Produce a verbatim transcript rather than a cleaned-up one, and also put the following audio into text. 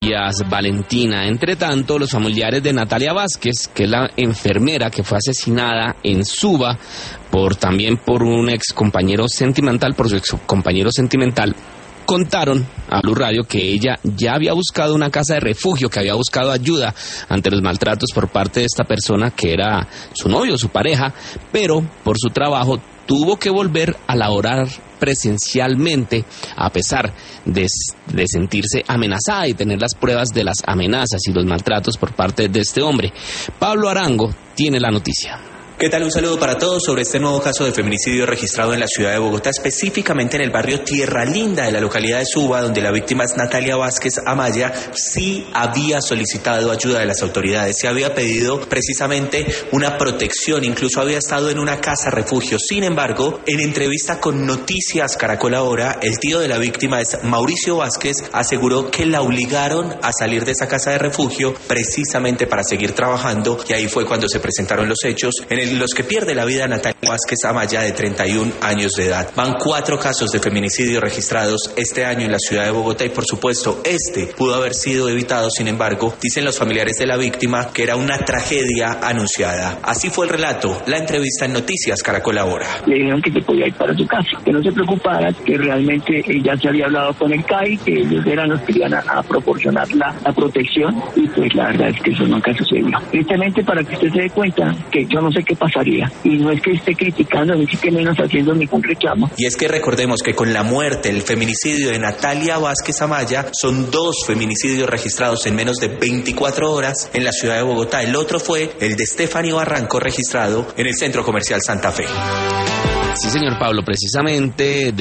Valentina. Entre tanto, los familiares de Natalia Vázquez, que es la enfermera que fue asesinada en Suba por también por un ex compañero sentimental, por su ex compañero sentimental, contaron a Blue Radio que ella ya había buscado una casa de refugio, que había buscado ayuda ante los maltratos por parte de esta persona que era su novio, su pareja, pero por su trabajo tuvo que volver a laborar presencialmente a pesar de, de sentirse amenazada y tener las pruebas de las amenazas y los maltratos por parte de este hombre. Pablo Arango tiene la noticia. ¿Qué tal? Un saludo para todos sobre este nuevo caso de feminicidio registrado en la ciudad de Bogotá, específicamente en el barrio Tierra Linda de la localidad de Suba, donde la víctima es Natalia Vázquez Amaya. Sí había solicitado ayuda de las autoridades, se había pedido precisamente una protección, incluso había estado en una casa refugio. Sin embargo, en entrevista con Noticias Caracol Ahora, el tío de la víctima es Mauricio Vázquez, aseguró que la obligaron a salir de esa casa de refugio precisamente para seguir trabajando, y ahí fue cuando se presentaron los hechos en el los que pierde la vida Natalia Vázquez Amaya, de treinta y un años de edad. Van cuatro casos de feminicidio registrados este año en la ciudad de Bogotá y por supuesto este pudo haber sido evitado. Sin embargo, dicen los familiares de la víctima que era una tragedia anunciada. Así fue el relato, la entrevista en Noticias Caracol Ahora. Le dijeron que se podía ir para su casa, que no se preocupara, que realmente ella se había hablado con el C A I, que ellos eran los que iban a, a proporcionar la, la protección, y pues la verdad es que eso nunca sucedió. Tristemente, para que usted se dé cuenta que yo no sé qué pasaría, y no es que esté criticando, ni siquiera menos haciendo ningún reclamo. Y es que recordemos que con la muerte, el feminicidio de Natalia Vázquez Amaya, son dos feminicidios registrados en menos de veinticuatro horas en la ciudad de Bogotá. El otro fue el de Stephanie Barranco, registrado en el Centro Comercial Santa Fe. Sí, señor Pablo, precisamente